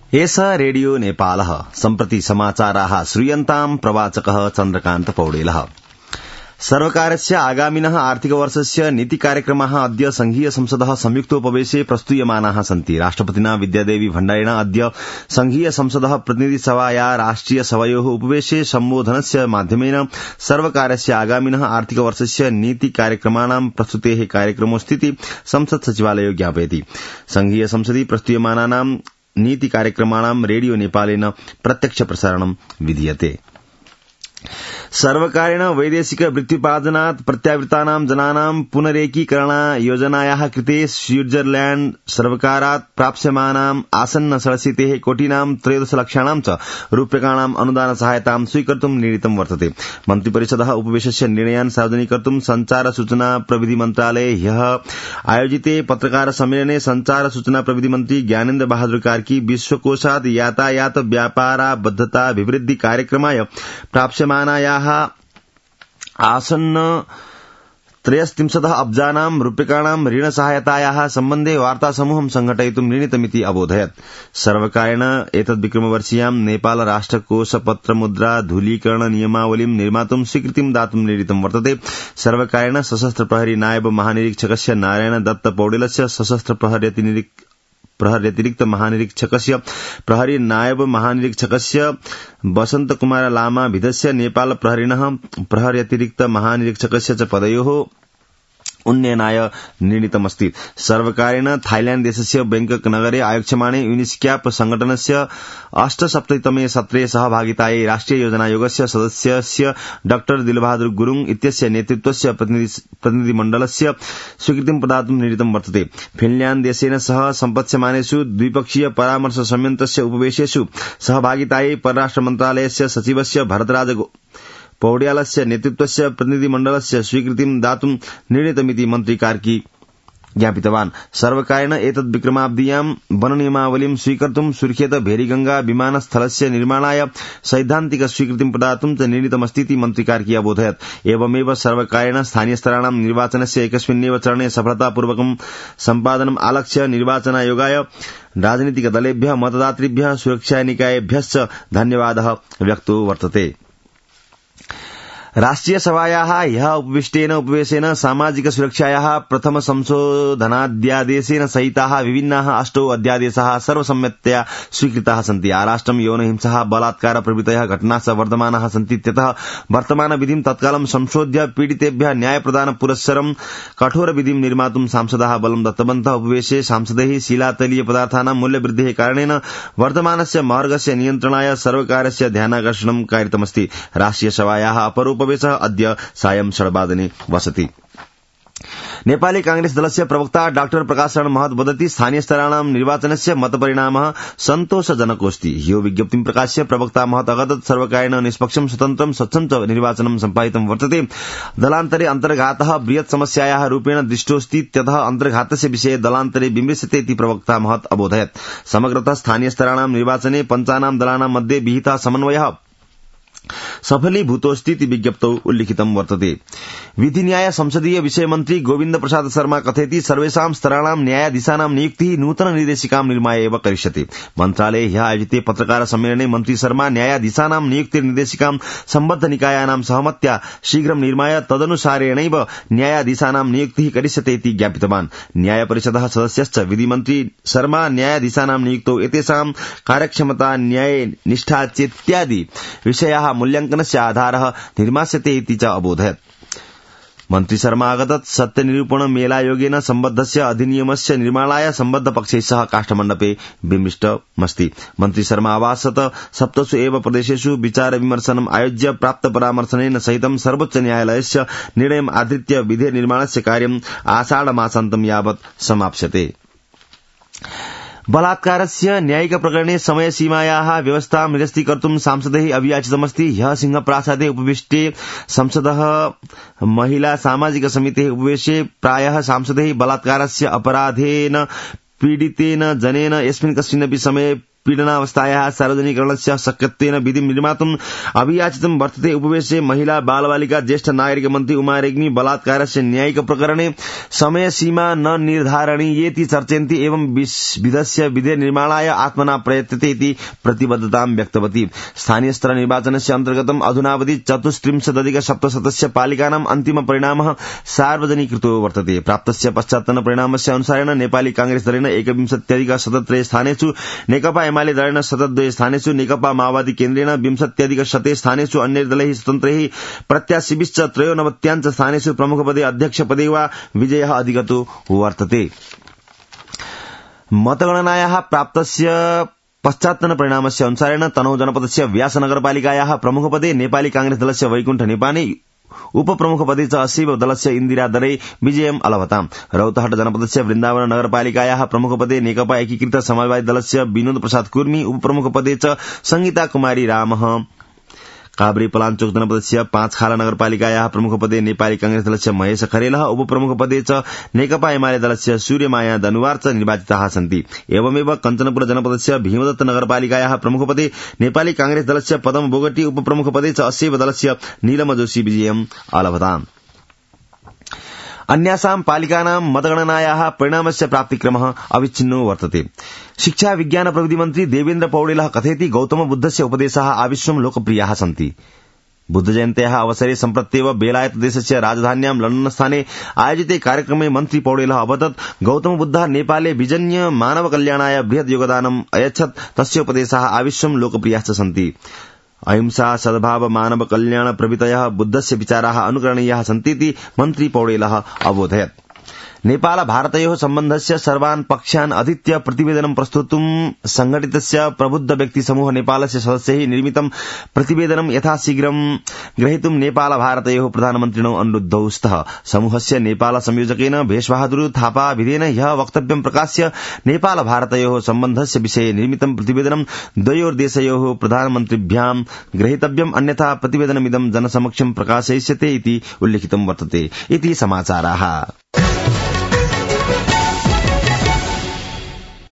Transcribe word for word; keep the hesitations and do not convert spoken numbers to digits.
एष रेडियो नेपालः सम्प्रति समाचाराः श्रूयन्ताम् प्रवाचकः चन्द्रकान्त पौडेलः। सर्वकारस्य आगामिनः आर्थिकवर्षस्य नीतिकार्यक्रमाः अद्य संघीय संसदः संयुक्तोपवेशे प्रस्तूयमानाः सन्ति। राष्ट्रपतिना विद्यादेवी भण्डारिणा अद्य संघीय संसदः प्रतिनिधिसभाया राष्ट्रिय सभयोः उपवेशे सम्बोधनस्य माध्यमेन सर्वकारस्य आगामिनः आर्थिकवर्षस्य नीतिकार्यक्रमाणां प्रस्तुतेः कार्यक्रमोस्थिति संसत् सचिवालयो ज्ञापयति। संघीय संसदि प्रस्तूयमानानां नीतिकार्यक्रमाणां रेडियो नेपालेन प्रत्यक्ष प्रसारणं विधीयते। सर्वकारेण वैदेशिक वृत्त्युपार्जनात् प्रत्यावृतानां जनानां पुनरेकीकरण योजनायाः कृते स्विट्जरलैंड सर्वकारात् प्राप्स्यमानाम् आसन्न षडशीतिः कोटीनां त्रयोदश लक्षाणां च रूप्यकाणां अनुदान सहायतां स्वीकर्तुं निर्णीतं वर्तते। मन्त्रिपरिषदः उपवेशस्य निर्णयान् सार्वजनिकर्तुं संचार सूचना प्रविधि मन्त्रालये ह्यः आयोजिते पत्रकार सम्मेलने संचार सूचना प्रविधि मन्त्री ज्ञानेन्द्र बहादुर कार्की विश्वकोषात् यातायात व्यापाराबद्धताभिवृद्धि कार्यक्रमाय प्राप्स्यमानायाः आसन्न त्रयस्त्रिंशत् अब्जानां रूप्यकाणां ऋणसहायतायाः सम्बन्धे वार्तासमूहं संघटयितुं निर्णीतमिति अबोधयत्। सर्वकारेण एतद्विक्रमवर्षीयां नेपाल राष्ट्रकोषपत्र मुद्रा धूलीकरण नियमावलीं निर्मातुं स्वीकृतिं दातुं निर्णीतं वर्तते। सर्वकारेण सशस्त्र प्रहरी नायब महानिरीक्षकस्य नारायण दत्त पौडेलस्य सशस्त्र प्रहरी प्रहर्यतिरिक्त महानिरीक्षकस्य प्रहरी नायब महानिरीक्षकस्य वसंत कुमार लामा भिदस्य नेपाल प्रहरिणः प्रहर्यतिरिक्त महानिरीक्षकस्य च पदयोः उन्नयनाय निर्णीतमस्ति। सर्वकारेण थाईलैंड देशस्य बैंकक नगरे आयोक्ष्यमाणे यूनिस्क्याप संघटनस्य अष्टसप्ततितमे सत्रे सहभागितायै राष्ट्रिय योजनायोगस्य सदस्यस्य डाक्टर दिलबहादुर गुरुङ इत्यस्य नेतृत्वस्य प्रतिनिधिमण्डलस्य स्वीकृतिं प्रदातुं निर्णीतं वर्तते। फिनल्याण्ड देशेन सह सम्पत्स्यमानेषु द्विपक्षीय परामर्श संयन्त्रस्य उपवेशेषु सहभागितायै परराष्ट्र मन्त्रालयस्य सचिवस्य भरतराज पौड्यालस्य नेतृत्वस्य प्रतिनिधिमण्डलस्य स्वीकृतिं दातुं निर्णीतमिति मन्त्री कार्की ज्ञापितवान्। सर्वकारेण एतद् विक्रमाब्दीयां वननियमावलीं स्वीकर्तुं सुर्खेत भेरीगंगा विमानस्थलस्य निर्माणाय सैद्धान्तिक स्वीकृतिं प्रदातुं च निर्णीतमस्तीति मन्त्री कार्की अबोधयत्। एवमेव सर्वकारेण स्थानीयस्तराणां निर्वाचनस्य एकस्मिन्नेव चरणे सफलतापूर्वकं सम्पादनम् आलक्ष्य निर्वाचनायोगाय राजनीतिकदलेभ्यः मतदातृभ्यः सुरक्षानिकायेभ्यश्च धन्यवादः व्यक्तो वर्तते। राष्ट्रिय सभायाः ह्यः उपविष्टेन उपवेशेन सामाजिक सुरक्षायाः प्रथम संशोधनाध्यादेशेन सहिताः विभिन्नाः अष्टौ अध्यादेशाः सर्वसम्मत्या स्वीकृताः सन्ति। आराष्ट्रं यौनहिंसा बलात्कार प्रभृतयः घटनाः वर्धमानाः सन्ति। इत्यतः वर्तमान विधिं तत्कालं संशोध्य पीडितेभ्यः न्यायप्रदान पुरस्सरं कठोर विधिं निर्मातुं सांसदाः बलं दत्तवन्तः। उपवेशे सांसदैः शिलातैलीय पदार्थानां मूल्यवृद्धेः कारणेन वर्धमानस्य महर्गस्य नियन्त्रणाय सर्वकारस्य ध्यानाकर्षणं कारितमस्ति। राष्ट्रिय सभायाः अपरोप अद्य सायं षड्वादने वसति। नेपाली कांग्रेस दलस्य प्रवक्ता डाक्टर प्रकाश शरण महत वदति स्थानीयस्तराणां निर्वाचनस्य मतपरिणामः सन्तोषजनकोऽस्ति। ह्यो विज्ञप्तिं प्रकाश्य प्रवक्ता महत अगदत् सर्वकारेण निष्पक्षं स्वतन्त्रं स्वच्छं च निर्वाचनं सम्पादितं वर्तते। दलान्तरे अन्तर्घातः बृहत् समस्यायाः रूपेण दृष्टोऽस्ति। इत्यतः अन्तर्घातस्य विषये दलान्तरे विमृश्यते इति प्रवक्ता महत अबोधयत्। समग्रतः स्थानीयस्तराणां निर्वाचने पञ्चानां दलानां मध्ये विहितः समन्वयः सफलीभूतोऽस्ति इति विज्ञप्तौ उल्लिखितं वर्तते। विधि न्याय संसदीय विषय मन्त्री गोविन्द प्रसाद शर्मा कथयति सर्वेषां स्तराणां न्यायाधीशानां नियुक्तिः नूतन निर्देशिकां निर्माय एव करिष्यति। मन्त्रालये ह्यः आयोजिते पत्रकार सम्मेलने मन्त्री शर्मा न्यायाधीशानां नियुक्तिर्निर्देशिकां सम्बद्ध निकायानां सहमत्या शीघ्रं निर्माय तदनुसारेणैव न्यायाधीशानां नियुक्तिः करिष्यते इति ज्ञापितवान्। न्यायपरिषदः सदस्यश्च विधिमन्त्री शर्मा न्यायाधीशानां नियुक्तौ एतेषां कार्यक्षमता न्यायनिष्ठा चेत्यादि विषयाः मूल्यांकनस्य आधारः निर्मास्यते इति च अबोधयत्। मन्त्री शर्मा अगदत् सत्यनिरूपण मेलायोगेन सम्बद्धस्य अधिनियमस्य निर्माणाय सम्बद्ध पक्षैः सह काष्ठमण्डपे विमिष्टमस्ति। मन्त्री शर्मा आवासत सप्तसु एव प्रदेशेषु विचार विमर्शनम् आयोज्य प्राप्त परामर्शनेन सहितं सर्वोच्च न्यायालयस्य निर्णयम् आधृत्य विधेय निर्माणस्य कार्यम् आषाढमासान्तं यावत् समाप्स्यते। बलात्कारस्य न्यायिक प्रकरणे समयसीमायाः व्यवस्थां निरस्तीकर्तुं सांसदैः अभियाचितमस्ति। ह्यः सिंहप्रासादे उपविष्टे संसदः महिला सामाजिक समितेः उपवेशे प्रायः सांसदैः बलात्कारस्य अपराधेन पीडितेन जनेन यस्मिन् कस्मिन्नपि समये पीडनावस्थायाः सार्वजनिकरणस्य शक्यत्वेन विधिं निर्मातुम् अभियाचितं वर्तते। उपवेशे महिला बालबालिका ज्येष्ठ नागरिक मन्त्री उमा रेग्मी बलात्कारस्य न्यायिक प्रकरणे समयसीमा न निर्धारणीयेति चर्चयन्ति एवं विधस्य विधे निर्माणाय आत्मना प्रयत्यते इति प्रतिबद्धतां व्यक्तवती। स्थानीय स्तर निर्वाचनस्य अन्तर्गतम् अधुनावधि चतुस्त्रिंशदधिक सप्तशतस्य पालिकानाम् अन्तिम परिणामः सार्वजनीकृतो वर्तते। प्राप्तस्य पश्चात्तन परिणामस्य अनुसारेण नेपाली कांग्रेस दलेन एकविंशत्यधिक शतत्रय स्थानेषु, नेकपा एमाले दलेन शतद्वय स्थानेषु, नेकपा माओवादी केन्द्रेण विंशत्यधिक शते स्थानेषु, अन्य दलैः स्वतन्त्रैः प्रत्याशिभिश्च त्रयोनवत्याञ्च स्थानेषु प्रमुखपदे अध्यक्षपदे वा विजयः अधिगतो वर्तते। मतगणनायाः प्राप्तस्य पश्चात्तन परिणामस्य अनुसारेण तनहु जनपदस्य व्यास नगरपालिकायाः प्रमुखपदे नेपाली कांग्रेस दलस्य वैकुण्ठ नेपाने, उपप्रमुखपदे च असीव दलस्य इन्दिरा दलै विजयम् अलभताम्। रौतहट जनपदस्य वृन्दावन नगरपालिकायाः प्रमुखपदे नेकपा एकीकृत समाजवादी दलस्य विनोद प्रसाद कुर्मी, उपप्रमुखपदे च संगीता कुमारी रामः। काभ्रे पलाञ्चोक जनपदस्य पाँचखाला नगरपालिकायाः प्रमुखपदे नेपाली कांग्रेस दलस्य महेश खरेलः, उपप्रमुखपदे च नेकपा एमाले दलस्य सूर्यमाया दनुवार च निर्वाचिताः सन्ति। एवमेव कञ्चनपुर जनपदस्य भीमदत्त नगरपालिकायाः प्रमुखपदे नेपाली कांग्रेस दलस्य पदम बोगटी, उपप्रमुखपदे च अस्यैव दलस्य नीलम जोशी विजयम् अलभताम्। अन्यासां पालिकानां मतगणनायाः परिणामस्य प्राप्तिक्रमः अविच्छिन्नो वर्तते। शिक्षा विज्ञान प्रविधि मन्त्री देवेन्द्र पौडेलः कथयति गौतम बुद्धस्य उपदेशाः आविश्वं लोकप्रियाः सन्ति। बुद्ध जयन्त्याः अवसरे सम्प्रत्येव बेलायत देशस्य राजधान्यां लण्डन स्थाने आयोजिते कार्यक्रमे मन्त्री पौडेलः अवदत् गौतम बुद्धः नेपाले विजन्य मानव कल्याणाय बृहत् योगदानम् अयच्छत्। तस्य उपदेशाः आविश्वं लोकप्रियाश्च सन्ति। अहिंसा सद्भाव मानव कल्याण प्रभृतयः बुद्धस्य विचाराः अनुकरणीयाः सन्तीति मन्त्री पौडेलः अबोधयत्। नेपाल भारतयोः सम्बन्धस्य सर्वान् पक्षान् अधीत्य प्रतिवेदनं प्रस्तुतुं संघटितस्य प्रबुद्ध व्यक्ति समूह नेपालस्य सदस्यैः निर्मितं प्रतिवेदनं यथाशीघ्रं ग्रहीतुं नेपाल भारतयोः प्रधानमन्त्रिणो अनुरुद्धौ स्तः। समूहस्य नेपाल संयोजकेन भेषबहादुर थापा विधेन ह्यः वक्तव्यं प्रकाश्य नेपाल भारतयोः सम्बन्धस्य विषये निर्मितं प्रतिवेदनं द्वयोर्देशयोः प्रधानमन्त्रिभ्यां ग्रहीतव्यम्, अन्यथा प्रतिवेदनमिदं जनसमक्षं प्रकाशयिष्यते इति उल्लिखितं वर्तते इति समाचाराः।